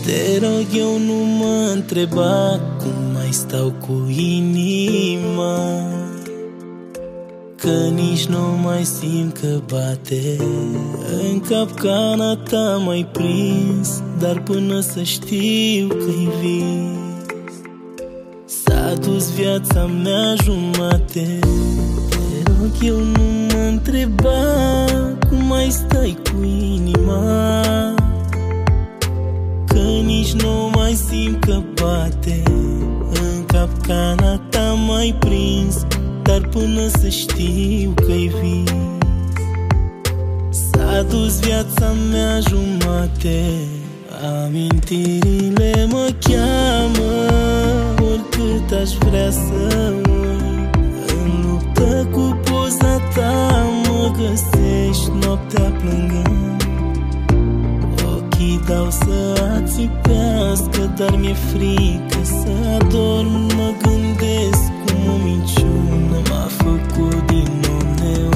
Te rog, eu nu mă întreba cum mai stau cu inima, că nici nu mai simt că bate. În capcana ta m-ai prins, dar până să știu că-i vis. S-a dus viața mea jumate. Te rog, eu nu mă întreba cum mai stai cu inima, că nici nu mai simt că bate. În capcana ta m-ai prins, dar până să știu că-i vis. S-a dus viața mea jumate. Amintirile mă cheamă, oricât aș vrea să uit. În luptă cu poza ta mă găsești noaptea plângând. Ochii dau să ațipească, dar mi-e frică să adorm. Mă gândesc cum o minciună m-a făcut din nou neon.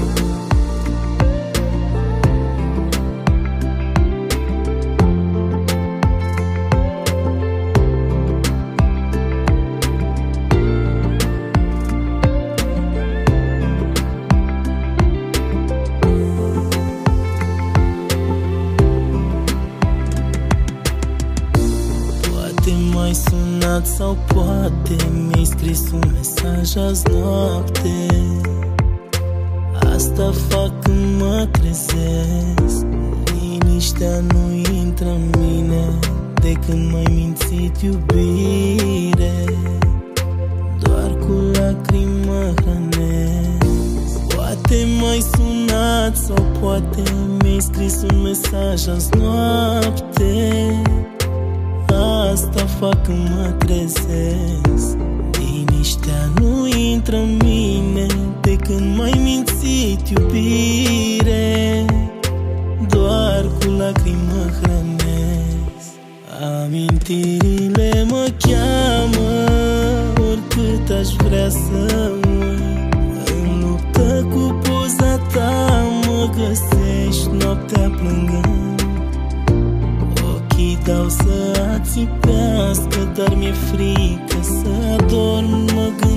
M-ai sunat sau poate mi-ai scris un mesaj azi noapte. Asta fac când mă trezesc. Liniștea nu intră în mine de când m-ai mințit, iubire. Doar cu lacrimi mă hrănesc. Poate m-ai sunat sau poate mi-ai scris un mesaj azi noapte. Asta fac când mă trezesc. Liniștea nu intră în mine de când m-ai mințit, iubire. Doar cu lacrimi mă hrănesc. Amintirile mă cheamă, oricât aș vrea să uit. În luptă cu poza ta mă găsești noaptea plângând. Ochii dau să ațipească, dar mi-e frică să adorm. Mă